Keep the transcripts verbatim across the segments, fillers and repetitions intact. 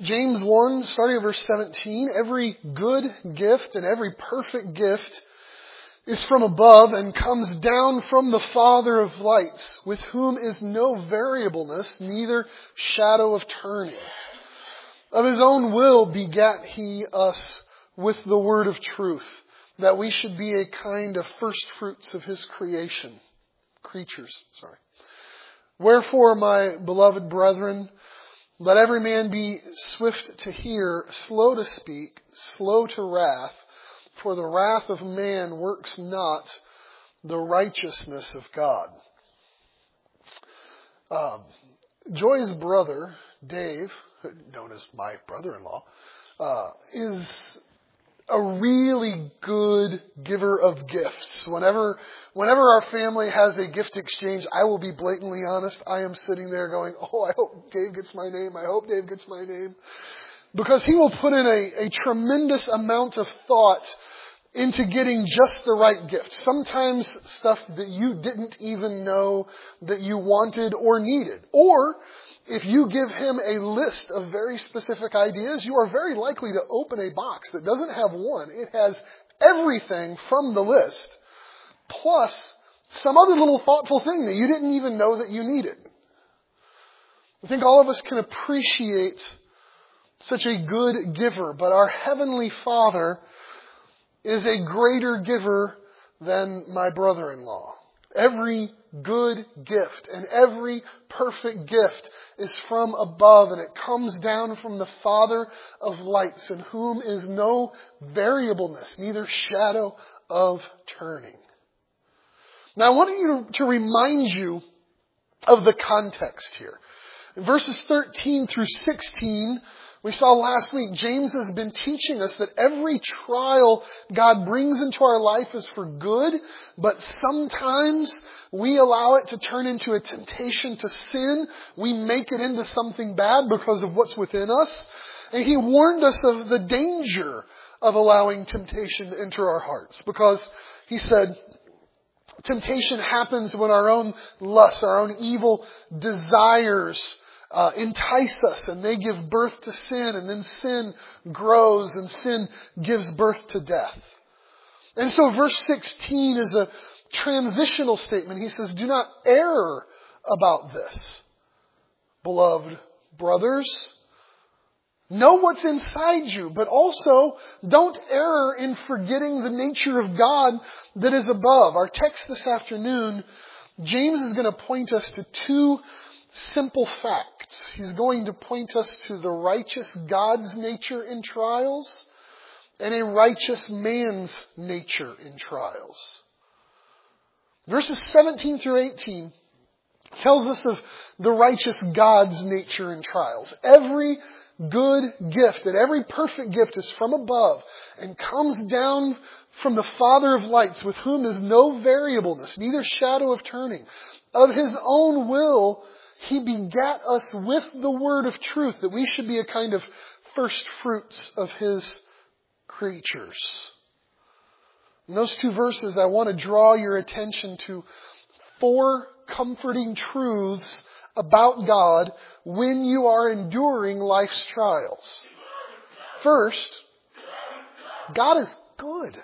James one, starting at verse seventeen, every good gift and every perfect gift is from above and comes down from the Father of lights, with whom is no variableness, neither shadow of turning. Of his own will begat he us with the word of truth, that we should be a kind of first fruits of his creation. Creatures, sorry. Wherefore, my beloved brethren, let every man be swift to hear, slow to speak, slow to wrath, for the wrath of man works not the righteousness of God. Um, Joy's brother, Dave, known as my brother-in-law, uh, is a really good giver of gifts. Whenever, whenever our family has a gift exchange, I will be blatantly honest. I am sitting there going, oh, I hope Dave gets my name. I hope Dave gets my name. Because he will put in a, a tremendous amount of thought into getting just the right gift. Sometimes stuff that you didn't even know that you wanted or needed. Or if you give him a list of very specific ideas, you are very likely to open a box that doesn't have one. It has everything from the list, plus some other little thoughtful thing that you didn't even know that you needed. I think all of us can appreciate such a good giver, but our Heavenly Father is a greater giver than my brother-in-law. Every good gift and every perfect gift is from above, and it comes down from the Father of lights, in whom is no variableness, neither shadow of turning. Now I want you to remind you of the context here. In verses thirteen through sixteen, we saw last week, James has been teaching us that every trial God brings into our life is for good, but sometimes we allow it to turn into a temptation to sin. We make it into something bad because of what's within us. And he warned us of the danger of allowing temptation to enter our hearts, because he said, temptation happens when our own lusts, our own evil desires Uh, entice us, and they give birth to sin, and then sin grows, and sin gives birth to death. And so verse sixteen is a transitional statement. He says, do not err about this, beloved brothers. Know what's inside you, but also don't err in forgetting the nature of God that is above. Our text this afternoon, James is going to point us to two simple facts. He's going to point us to the righteous God's nature in trials and a righteous man's nature in trials. Verses seventeen through eighteen tells us of the righteous God's nature in trials. Every good gift and every perfect gift is from above and comes down from the Father of lights, with whom is no variableness, neither shadow of turning. Of his own will he begat us with the word of truth, that we should be a kind of first fruits of his creatures. In those two verses, I want to draw your attention to four comforting truths about God when you are enduring life's trials. First, God is good.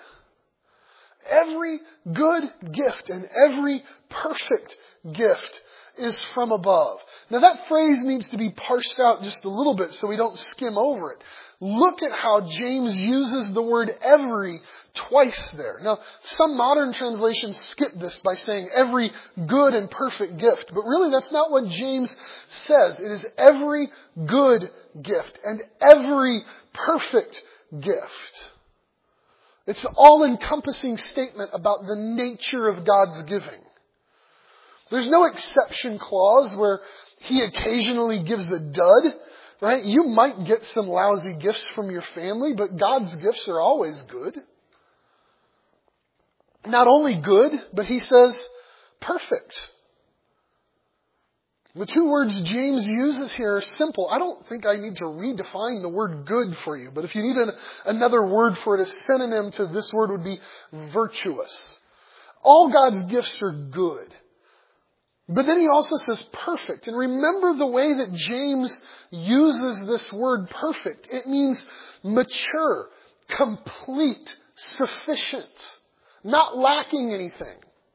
Every good gift and every perfect gift is from above. Now that phrase needs to be parsed out just a little bit so we don't skim over it. Look at how James uses the word every twice there. Now, some modern translations skip this by saying every good and perfect gift. But really that's not what James says. It is every good gift and every perfect gift. It's an all-encompassing statement about the nature of God's giving. There's no exception clause where he occasionally gives a dud, right? You might get some lousy gifts from your family, but God's gifts are always good. Not only good, but he says perfect. The two words James uses here are simple. I don't think I need to redefine the word good for you, but if you need an, another word for it, a synonym to this word would be virtuous. All God's gifts are good. But then he also says perfect. And remember the way that James uses this word perfect. It means mature, complete, sufficient, not lacking anything.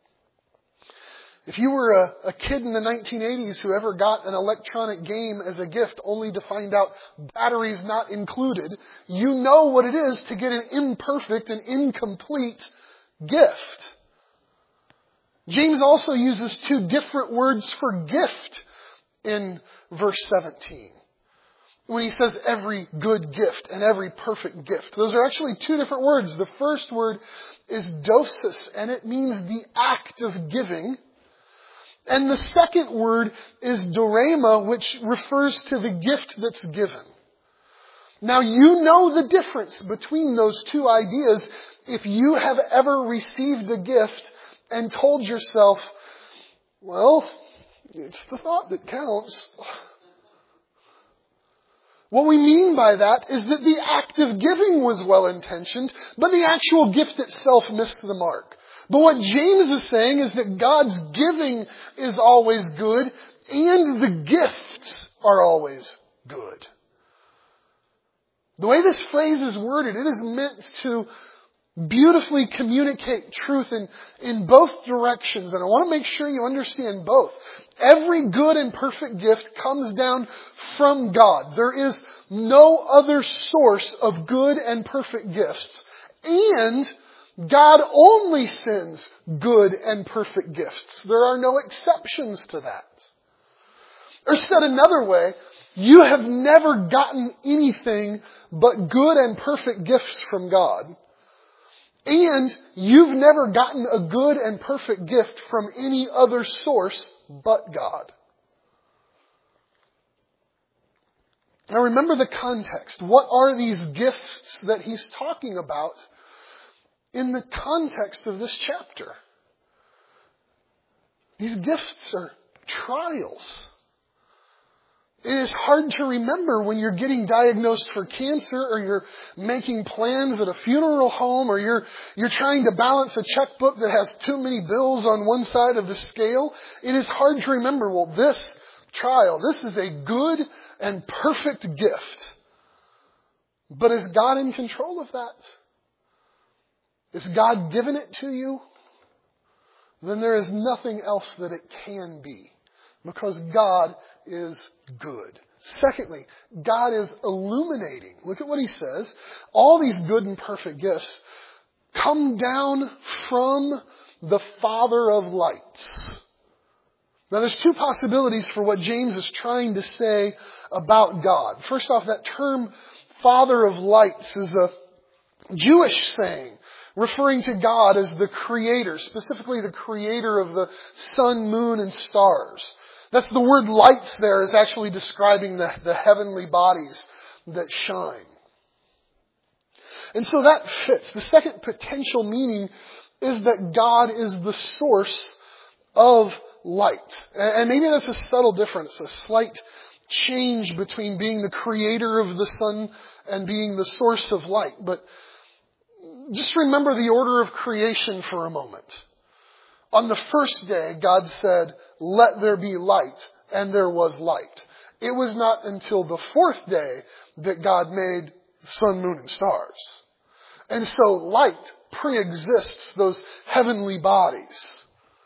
If you were a, a kid in the nineteen eighties who ever got an electronic game as a gift only to find out batteries not included, you know what it is to get an imperfect and incomplete gift. James also uses two different words for gift in verse seventeen. When he says every good gift and every perfect gift. Those are actually two different words. The first word is dosis, and it means the act of giving. And the second word is dorema, which refers to the gift that's given. Now you know the difference between those two ideas if you have ever received a gift and told yourself, well, it's the thought that counts. What we mean by that is that the act of giving was well-intentioned, but the actual gift itself missed the mark. But what James is saying is that God's giving is always good and the gifts are always good. The way this phrase is worded, it is meant to beautifully communicate truth in, in both directions. And I want to make sure you understand both. Every good and perfect gift comes down from God. There is no other source of good and perfect gifts. And God only sends good and perfect gifts. There are no exceptions to that. Or said another way, you have never gotten anything but good and perfect gifts from God. And you've never gotten a good and perfect gift from any other source but God. Now remember the context. What are these gifts that he's talking about in the context of this chapter? These gifts are trials. It is hard to remember when you're getting diagnosed for cancer or you're making plans at a funeral home or you're you're trying to balance a checkbook that has too many bills on one side of the scale. It is hard to remember, well, this trial, this is a good and perfect gift. But is God in control of that? Is God given it to you? Then there is nothing else that it can be. Because God is good. Secondly, God is illuminating. Look at what he says. All these good and perfect gifts come down from the Father of lights. Now there's two possibilities for what James is trying to say about God. First off, that term Father of lights is a Jewish saying referring to God as the creator, specifically the creator of the sun, moon, and stars. That's the word lights there is actually describing the, the heavenly bodies that shine. And so that fits. The second potential meaning is that God is the source of light. And maybe that's a subtle difference, a slight change between being the creator of the sun and being the source of light. But just remember the order of creation for a moment. On the first day, God said, "Let there be light," and there was light. It was not until the fourth day that God made the sun, moon, and stars. And so light pre-exists those heavenly bodies.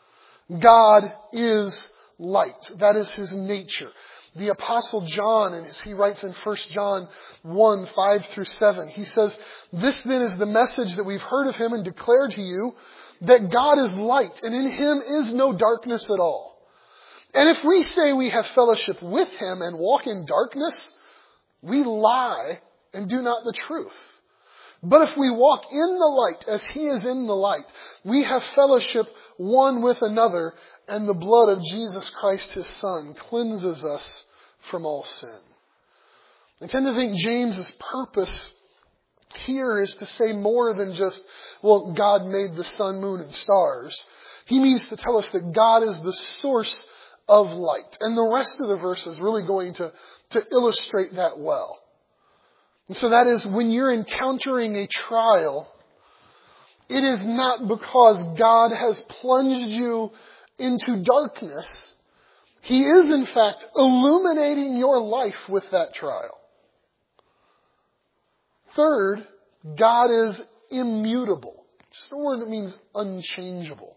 God is light. That is his nature. The Apostle John, and as he writes in First John one, five through seven, he says, "This then is the message that we've heard of him and declared to you, that God is light, and in him is no darkness at all. And if we say we have fellowship with him and walk in darkness, we lie and do not the truth. But if we walk in the light as he is in the light, we have fellowship one with another, and the blood of Jesus Christ his Son cleanses us from all sin." I tend to think James's purpose here is to say more than just, well, God made the sun, moon, and stars. He means to tell us that God is the source of light. And the rest of the verse is really going to, to illustrate that well. And so that is, when you're encountering a trial, it is not because God has plunged you into darkness. He is, in fact, illuminating your life with that trial. Third, God is immutable. Just a word that means unchangeable.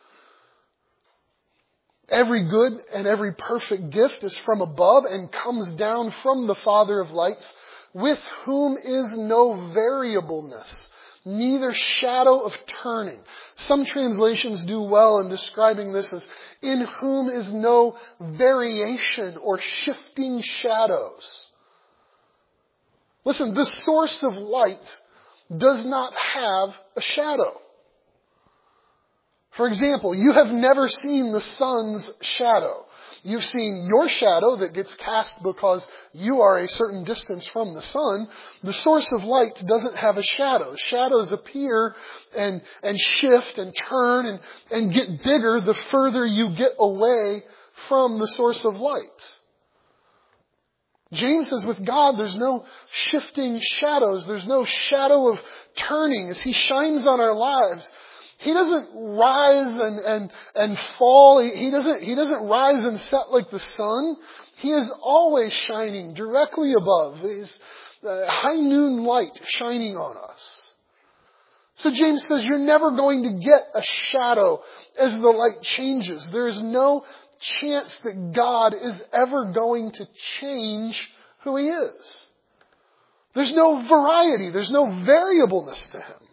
Every good and every perfect gift is from above and comes down from the Father of lights, with whom is no variableness, neither shadow of turning. Some translations do well in describing this as, in whom is no variation or shifting shadows. Listen, the source of light does not have a shadow. For example, you have never seen the sun's shadow. You've seen your shadow that gets cast because you are a certain distance from the sun. The source of light doesn't have a shadow. Shadows appear and, and shift and turn and, and get bigger the further you get away from the source of light. James says with God, there's no shifting shadows. There's no shadow of turning as He shines on our lives. He doesn't rise and, and, and fall. He, he doesn't, he doesn't rise and set like the sun. He is always shining directly above. His uh, high noon light shining on us. So James says you're never going to get a shadow as the light changes. There is no chance that God is ever going to change who He is. There's no variety. There's no variableness to Him.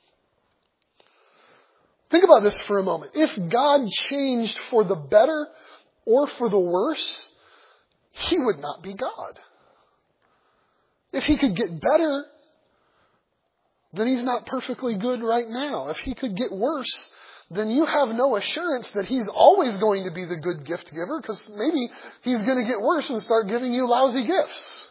Think about this for a moment. If God changed for the better or for the worse, He would not be God. If He could get better, then He's not perfectly good right now. If He could get worse, then you have no assurance that He's always going to be the good gift giver, because maybe He's going to get worse and start giving you lousy gifts.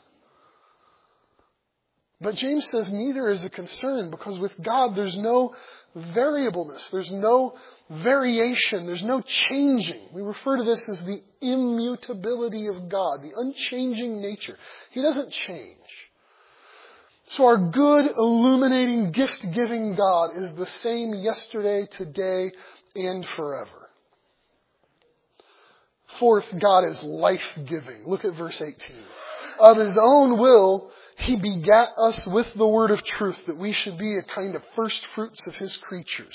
But James says neither is a concern, because with God there's no variableness. There's no variation. There's no changing. We refer to this as the immutability of God, the unchanging nature. He doesn't change. So our good, illuminating, gift-giving God is the same yesterday, today, and forever. Fourth, God is life-giving. Look at verse eighteen. Of His own will, He begat us with the word of truth, that we should be a kind of first fruits of His creatures.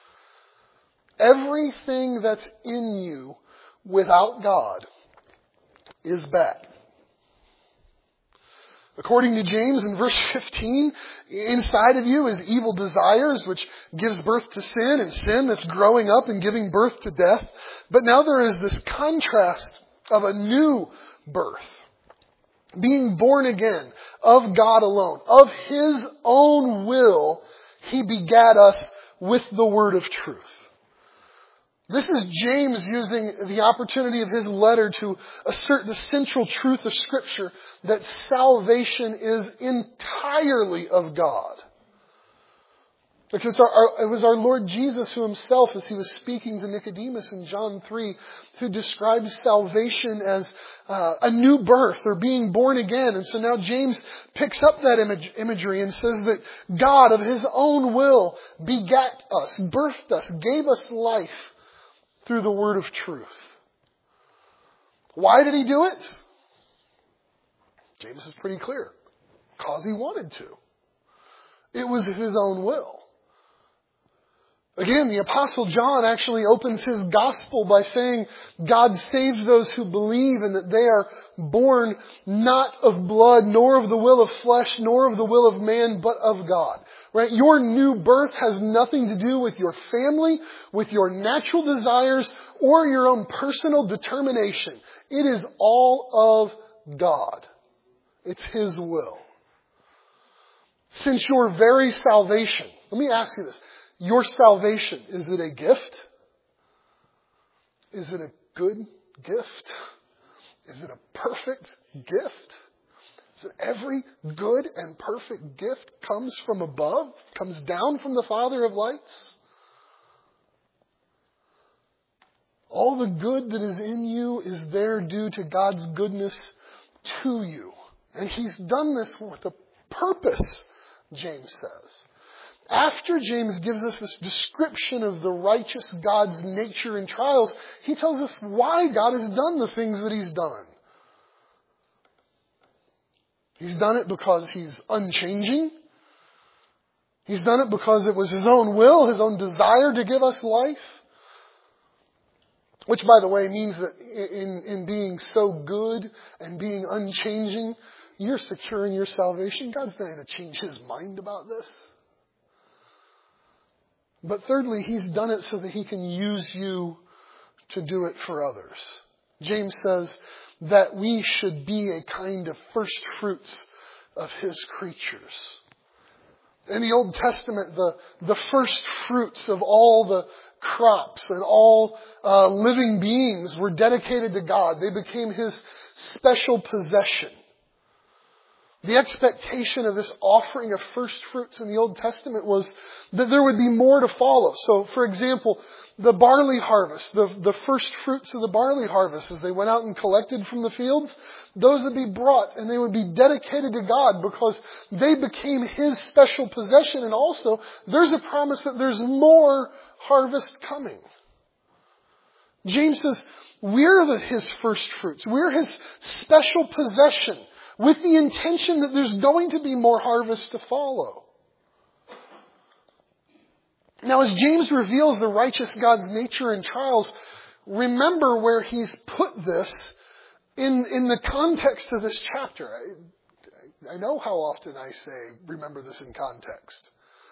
Everything that's in you without God is bad. According to James in verse fifteen, inside of you is evil desires, which gives birth to sin, and sin that's growing up and giving birth to death. But now there is this contrast of a new birth. Being born again of God alone, of His own will, He begat us with the word of truth. This is James using the opportunity of his letter to assert the central truth of Scripture, that salvation is entirely of God. Because our, our, it was our Lord Jesus who Himself, as He was speaking to Nicodemus in John three, who describes salvation as uh, a new birth or being born again. And so now James picks up that image, imagery and says that God of His own will begat us, birthed us, gave us life through the word of truth. Why did He do it? James is pretty clear. Because He wanted to. It was His own will. Again, the Apostle John actually opens his gospel by saying God saves those who believe, and that they are born not of blood, nor of the will of flesh, nor of the will of man, but of God. Right? Your new birth has nothing to do with your family, with your natural desires, or your own personal determination. It is all of God. It's His will. Since your very salvation, let me ask you this. Your salvation, is it a gift? Is it a good gift? Is it a perfect gift? So every good and perfect gift comes from above, comes down from the Father of lights. All the good that is in you is there due to God's goodness to you. And He's done this with a purpose, James says. after James gives us this description of the righteous God's nature in trials, he tells us why God has done the things that He's done. He's done it because He's unchanging. He's done it because it was His own will, His own desire to give us life. Which, by the way, means that in, in being so good and being unchanging, you're securing your salvation. God's not going to change His mind about this. But thirdly, He's done it so that He can use you to do it for others. James says that we should be a kind of first fruits of His creatures. In the Old Testament, the, the first fruits of all the crops and all uh, living beings were dedicated to God. They became His special possession. The expectation of this offering of first fruits in the Old Testament was that there would be more to follow. So, for example, the barley harvest, the, the first fruits of the barley harvest, as they went out and collected from the fields, those would be brought and they would be dedicated to God because they became His special possession. And also, there's a promise that there's more harvest coming. James says, we're the, His first fruits. We're His special possession, with the intention that there's going to be more harvest to follow. Now, as James reveals the righteous God's nature in trials, remember where he's put this in, in the context of this chapter. I, I know how often I say, remember this in context.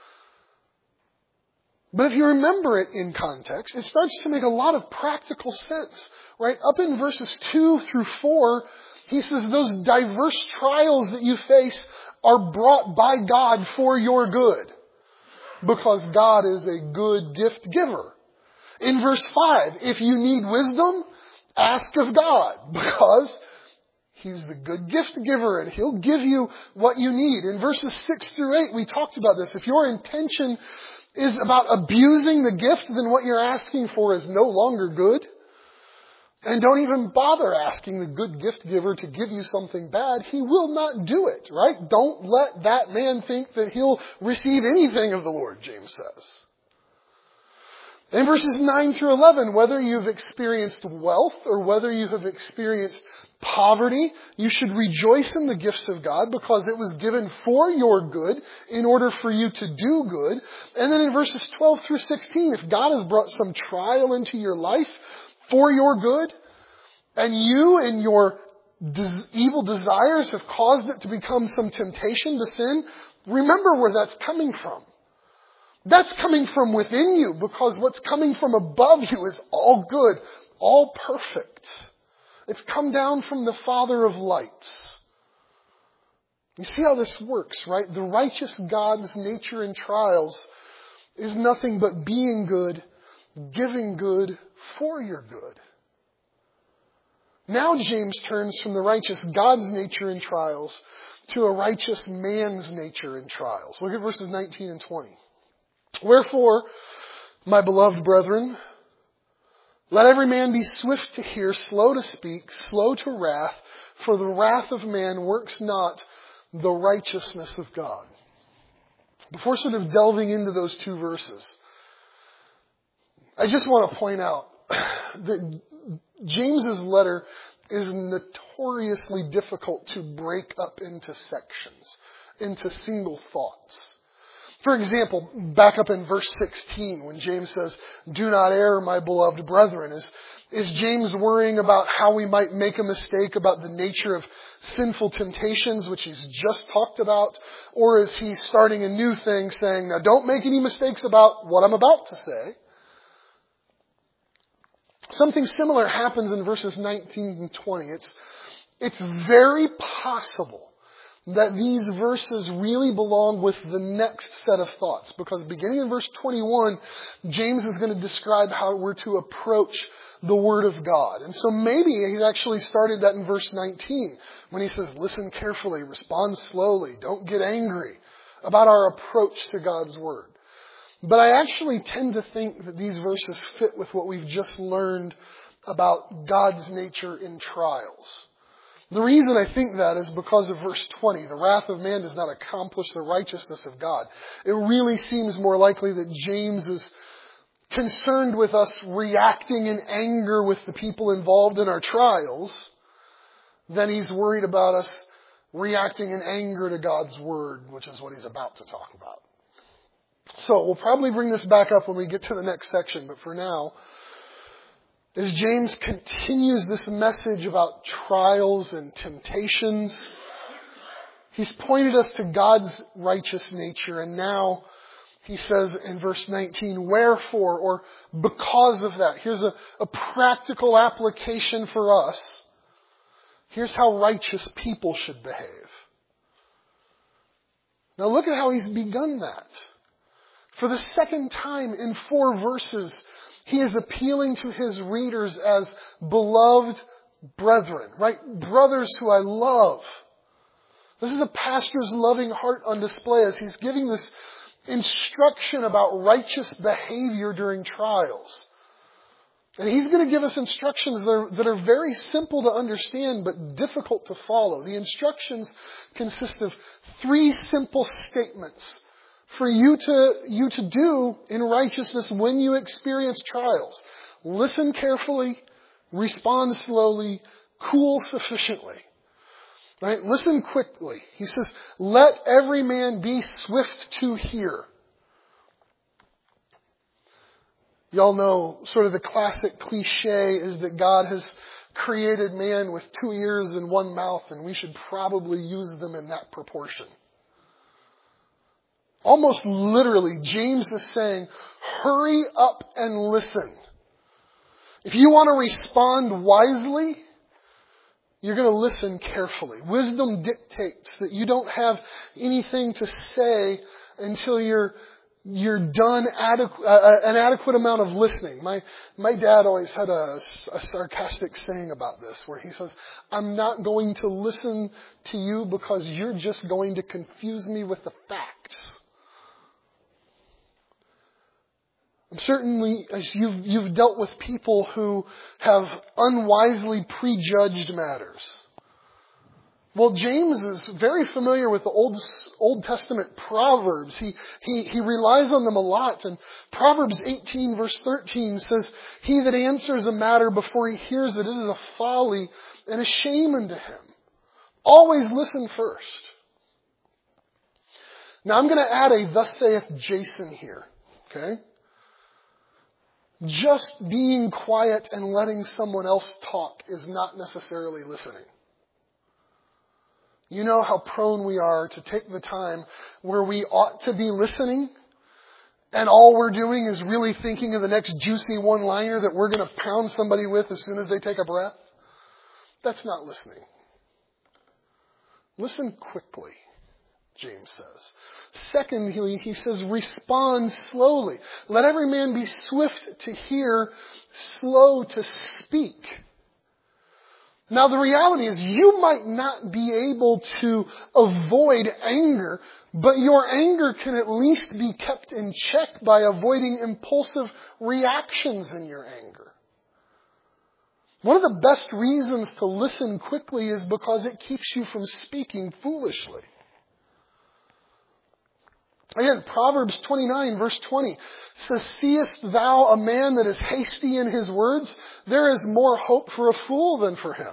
But if you remember it in context, it starts to make a lot of practical sense. Right? Up in verses two through four, he says those diverse trials that you face are brought by God for your good. Because God is a good gift giver. In verse five, if you need wisdom, ask of God. Because He's the good gift giver and He'll give you what you need. In verses six through eight, we talked about this. If your intention is about abusing the gift, then what you're asking for is no longer good. And don't even bother asking the good gift giver to give you something bad. He will not do it, right? Don't let that man think that he'll receive anything of the Lord, James says. In verses nine through eleven, whether you've experienced wealth or whether you have experienced poverty, you should rejoice in the gifts of God because it was given for your good in order for you to do good. And then in verses twelve through sixteen, if God has brought some trial into your life for your good, and you and your des- evil desires have caused it to become some temptation to sin, remember where that's coming from. That's coming from within you, because what's coming from above you is all good, all perfect. It's come down from the Father of lights. You see how this works, right? The righteous God's nature in trials is nothing but being good, giving good for your good. Now James turns from the righteous God's nature in trials to a righteous man's nature in trials. Look at verses nineteen and twenty. Wherefore, my beloved brethren, let every man be swift to hear, slow to speak, slow to wrath, for the wrath of man works not the righteousness of God. Before sort of delving into those two verses, I just want to point out that James's letter is notoriously difficult to break up into sections, into single thoughts. For example, back up in verse sixteen, when James says, do not err, my beloved brethren, is, is James worrying about how we might make a mistake about the nature of sinful temptations, which he's just talked about? Or is he starting a new thing saying, now don't make any mistakes about what I'm about to say? Something similar happens in verses nineteen and twenty. It's, it's very possible that these verses really belong with the next set of thoughts. Because beginning in verse twenty-one, James is going to describe how we're to approach the Word of God. And so maybe he's actually started that in verse nineteen, when he says, listen carefully, respond slowly, don't get angry about our approach to God's Word. But I actually tend to think that these verses fit with what we've just learned about God's nature in trials. The reason I think that is because of verse twenty. The wrath of man does not accomplish the righteousness of God. It really seems more likely that James is concerned with us reacting in anger with the people involved in our trials than he's worried about us reacting in anger to God's word, which is what he's about to talk about. So we'll probably bring this back up when we get to the next section, but for now, as James continues this message about trials and temptations, he's pointed us to God's righteous nature, and now he says in verse nineteen, wherefore, or because of that. Here's a, a practical application for us. Here's how righteous people should behave. Now look at how he's begun that. For the second time in four verses, he is appealing to his readers as beloved brethren, right? Brothers who I love. This is a pastor's loving heart on display as he's giving this instruction about righteous behavior during trials. And he's going to give us instructions that are, that are very simple to understand but difficult to follow. The instructions consist of three simple statements for you to, you to do in righteousness when you experience trials. Listen carefully, respond slowly, cool sufficiently. Right? Listen quickly. He says, let every man be swift to hear. Y'all know sort of the classic cliche is that God has created man with two ears and one mouth, and we should probably use them in that proportion. Almost literally, James is saying, hurry up and listen. If you want to respond wisely, you're going to listen carefully. Wisdom dictates that you don't have anything to say until you're you're done adequ- uh, an adequate amount of listening. My my dad always had a, a sarcastic saying about this, where he says, "I'm not going to listen to you because you're just going to confuse me with the facts." And certainly, as you've, you've dealt with people who have unwisely prejudged matters. Well, James is very familiar with the Old, Old Testament Proverbs. He, he, he relies on them a lot. And Proverbs eighteen verse thirteen says, he that answers a matter before he hears it, it is a folly and a shame unto him. Always listen first. Now I'm going to add a thus saith Jason here. Okay? Just being quiet and letting someone else talk is not necessarily listening. You know how prone we are to take the time where we ought to be listening, and all we're doing is really thinking of the next juicy one-liner that we're going to pound somebody with as soon as they take a breath? That's not listening. Listen quickly, James says. Secondly, he says, respond slowly. Let every man be swift to hear, slow to speak. Now the reality is you might not be able to avoid anger, but your anger can at least be kept in check by avoiding impulsive reactions in your anger. One of the best reasons to listen quickly is because it keeps you from speaking foolishly. Again, Proverbs twenty-nine verse twenty says, seest thou a man that is hasty in his words? There is more hope for a fool than for him.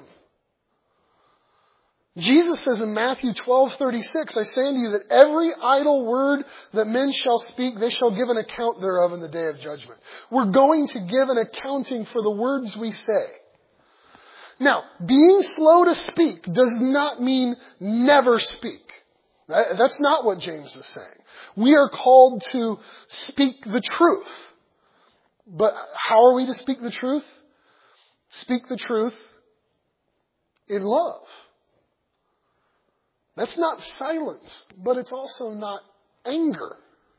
Jesus says in Matthew twelve thirty-six, I say unto you that every idle word that men shall speak, they shall give an account thereof in the day of judgment. We're going to give an accounting for the words we say. Now, being slow to speak does not mean never speak. That's not what James is saying. We are called to speak the truth. But how are we to speak the truth? Speak the truth in love. That's not silence, but it's also not anger.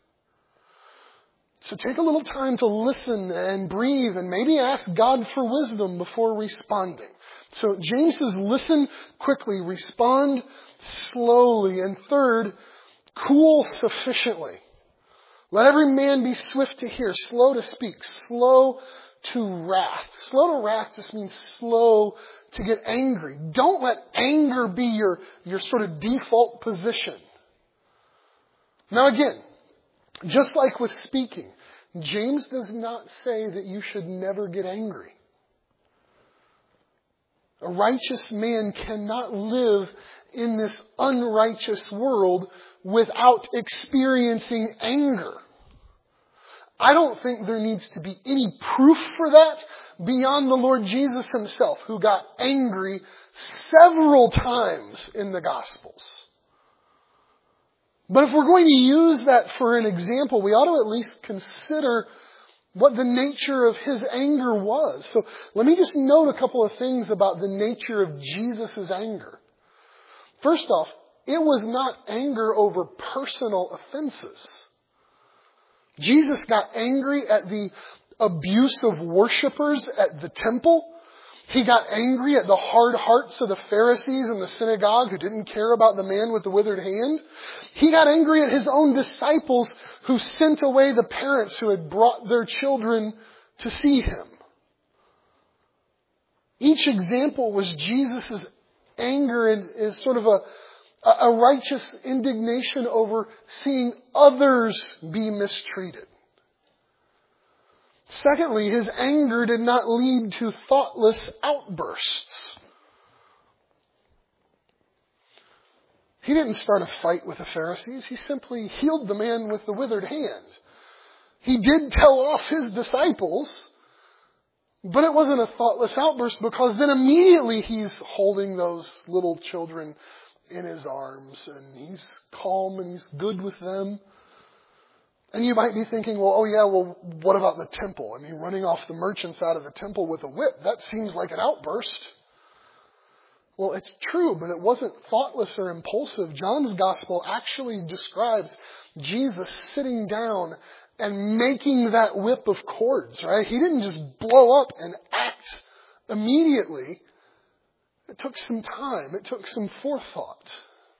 So take a little time to listen and breathe and maybe ask God for wisdom before responding. So James says, listen quickly, respond slowly, and third, cool sufficiently. Let every man be swift to hear, slow to speak, slow to wrath. Slow to wrath just means slow to get angry. Don't let anger be your, your sort of default position. Now again, just like with speaking, James does not say that you should never get angry. A righteous man cannot live in this unrighteous world without experiencing anger. I don't think there needs to be any proof for that beyond the Lord Jesus himself, who got angry several times in the Gospels. But if we're going to use that for an example, we ought to at least consider what the nature of his anger was. So let me just note a couple of things about the nature of Jesus' anger. First off, it was not anger over personal offenses. Jesus got angry at the abuse of worshipers at the temple. He got angry at the hard hearts of the Pharisees in the synagogue who didn't care about the man with the withered hand. He got angry at his own disciples who sent away the parents who had brought their children to see him. Each example was Jesus' anger and is sort of a, a righteous indignation over seeing others be mistreated. Secondly, his anger did not lead to thoughtless outbursts. He didn't start a fight with the Pharisees. He simply healed the man with the withered hand. He did tell off his disciples, but it wasn't a thoughtless outburst, because then immediately he's holding those little children in his arms and he's calm and he's good with them. And you might be thinking, well, oh yeah, well, what about the temple? I mean, running off the merchants out of the temple with a whip, that seems like an outburst. Well, it's true, but it wasn't thoughtless or impulsive. John's gospel actually describes Jesus sitting down and making that whip of cords, right? He didn't just blow up and act immediately. It took some time. It took some forethought.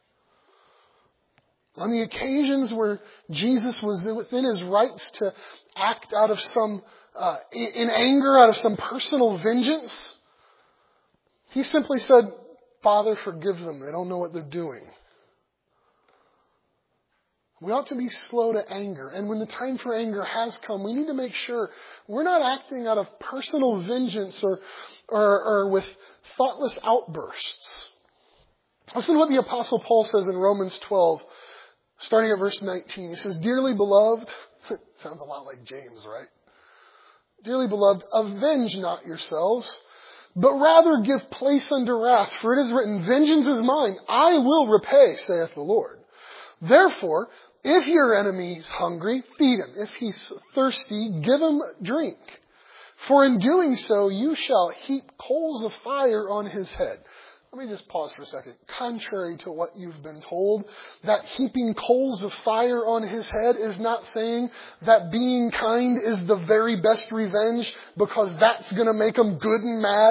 On the occasions where Jesus was within his rights to act out of some, uh, in anger, out of some personal vengeance, he simply said, Father, forgive them. They don't know what they're doing. We ought to be slow to anger. And when the time for anger has come, we need to make sure we're not acting out of personal vengeance or, or, or with thoughtless outbursts. Listen to what the Apostle Paul says in Romans twelve. Starting at verse nineteen, he says, Dearly beloved, sounds a lot like James, right? Dearly beloved, avenge not yourselves, but rather give place unto wrath, for it is written, Vengeance is mine, I will repay, saith the Lord. Therefore, if your enemy is hungry, feed him. If he's thirsty, give him drink. For in doing so, you shall heap coals of fire on his head. Let me just pause for a second. Contrary to what you've been told, that heaping coals of fire on his head is not saying that being kind is the very best revenge because that's going to make him good and mad.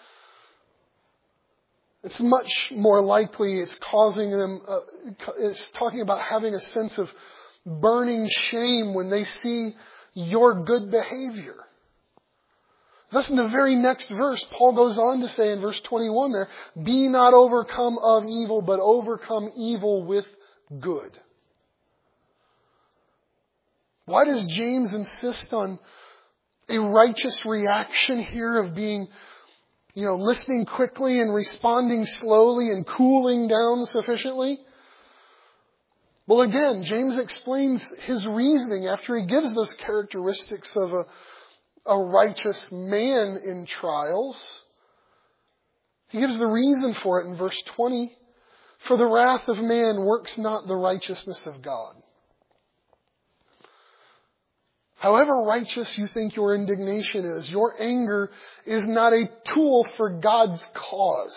It's much more likely it's causing them, uh, it's talking about having a sense of burning shame when they see your good behavior. Thus, in the very next verse, Paul goes on to say in verse twenty-one there, Be not overcome of evil, but overcome evil with good. Why does James insist on a righteous reaction here of being, you know, listening quickly and responding slowly and cooling down sufficiently? Well, again, James explains his reasoning after he gives those characteristics of a a righteous man in trials. He gives the reason for it in verse twenty. For the wrath of man works not the righteousness of God. However righteous you think your indignation is, your anger is not a tool for God's cause.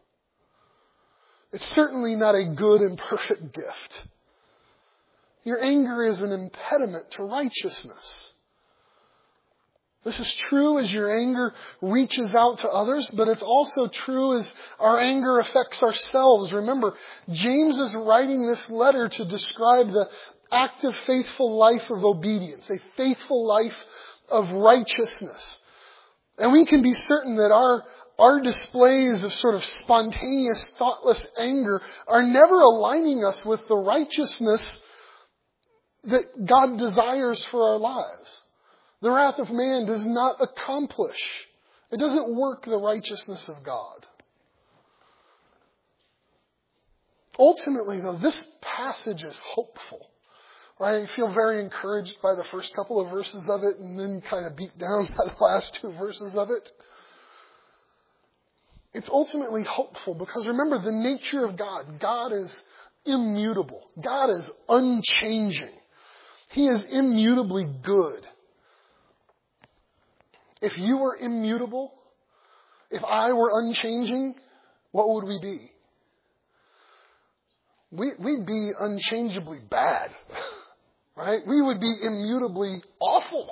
It's certainly not a good and perfect gift. Your anger is an impediment to righteousness. This is true as your anger reaches out to others, but it's also true as our anger affects ourselves. Remember, James is writing this letter to describe the active, faithful life of obedience, a faithful life of righteousness. And we can be certain that our, our displays of sort of spontaneous, thoughtless anger are never aligning us with the righteousness that God desires for our lives. The wrath of man does not accomplish. It doesn't work the righteousness of God. Ultimately, though, this passage is hopeful. Right? I feel very encouraged by the first couple of verses of it and then kind of beat down by the last two verses of it. It's ultimately hopeful because remember the nature of God. God is immutable. God is unchanging. He is immutably good. If you were immutable, if I were unchanging, what would we be? We, we'd be unchangeably bad, right? We would be immutably awful.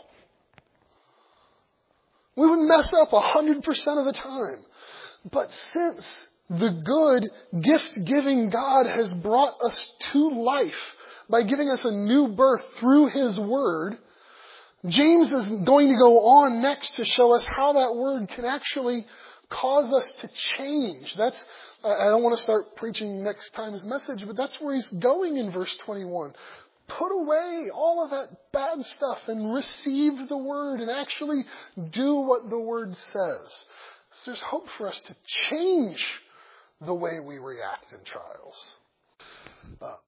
We would mess up a hundred percent of the time. But since the good, gift-giving God has brought us to life by giving us a new birth through His Word, James is going to go on next to show us how that Word can actually cause us to change. That's, I don't want to start preaching next time's message, but that's where he's going in verse twenty-one. Put away all of that bad stuff and receive the Word and actually do what the Word says. So there's hope for us to change the way we react in trials. Uh,